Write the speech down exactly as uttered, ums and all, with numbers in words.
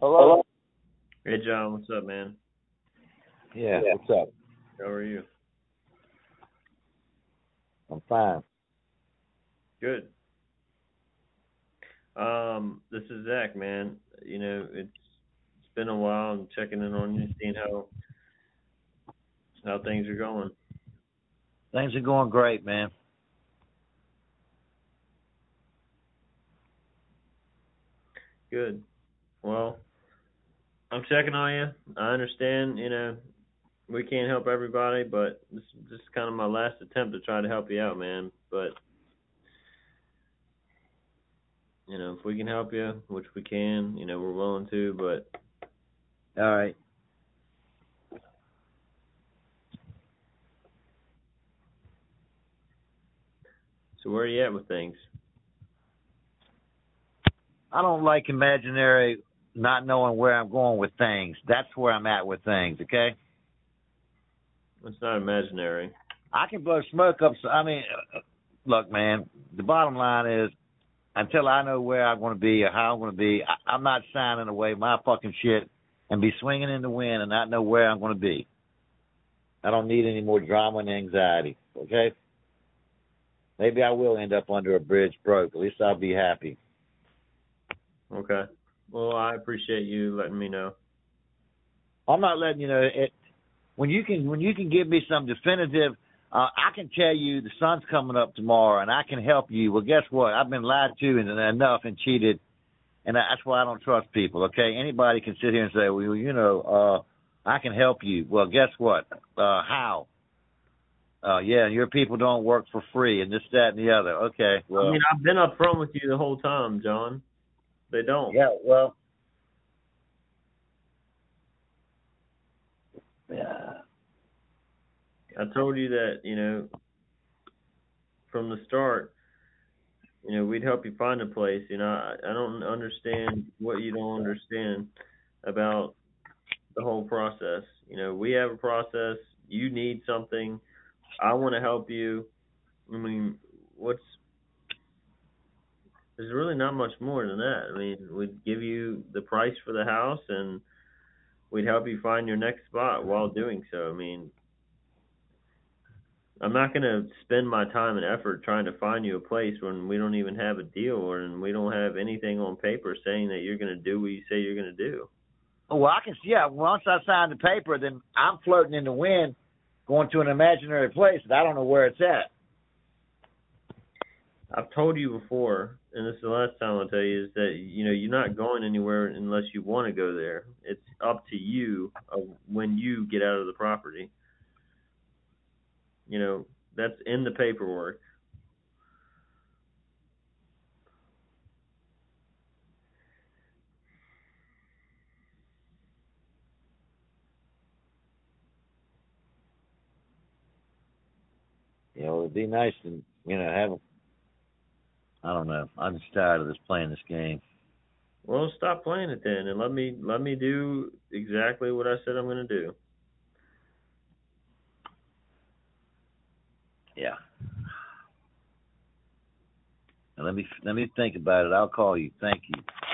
Hello? Hey, John, what's up, man? Yeah, yeah, what's up? How are you? I'm fine. Good. Um, this is Zach, man. You know, it's it's been a while. I'm checking in on you, seeing how how things are going. Things are going great, man. Good. Well, I'm checking on you. I understand, you know, we can't help everybody, but this, this is kind of my last attempt to try to help you out, man. But, you know, if we can help you, which we can, you know, we're willing to, but. All right. So where are you at with things? I don't like imaginary not knowing where I'm going with things. That's where I'm at with things, okay? It's not imaginary. I can blow smoke up. So, I mean, look, man, the bottom line is until I know where I'm going to be or how I'm going to be, I, I'm not signing away my fucking shit and be swinging in the wind and not know where I'm going to be. I don't need any more drama and anxiety, okay? Maybe I will end up under a bridge broke. At least I'll be happy. Okay. Well, I appreciate you letting me know. I'm not letting you know it. When you can, when you can give me some definitive, uh, I can tell you the sun's coming up tomorrow, and I can help you. Well, guess what? I've been lied to and enough and cheated, and that's why I don't trust people. Okay, anybody can sit here and say, well, you know, uh, I can help you. Well, guess what? Uh, how? Uh, yeah, your people don't work for free, and this, that, and the other. Okay, well, I mean, I've been up front with you the whole time, John. They don't. Yeah, well, yeah. I told you that, you know, from the start, you know, we'd help you find a place. You know, I, I don't understand what you don't understand about the whole process. You know, we have a process. You need something. I want to help you. I mean, what's there's really not much more than that. I mean, we'd give you the price for the house and we'd help you find your next spot while doing so. I mean, I'm not going to spend my time and effort trying to find you a place when we don't even have a deal or and we don't have anything on paper saying that you're going to do what you say you're going to do. Well, I can see. Yeah, once I sign the paper, then I'm floating in the wind, going to an imaginary place that I don't know where it's at. I've told you before, and this is the last time I'll tell you, is that you know you're not going anywhere unless you want to go there. It's up to you of when you get out of the property. You know, that's in the paperwork. You know, it'd be nice to, you know, have. I don't know. I'm just tired of this playing this game. Well, stop playing it then, and let me let me do exactly what I said I'm going to do. Yeah. Now let me let me think about it. I'll call you. Thank you.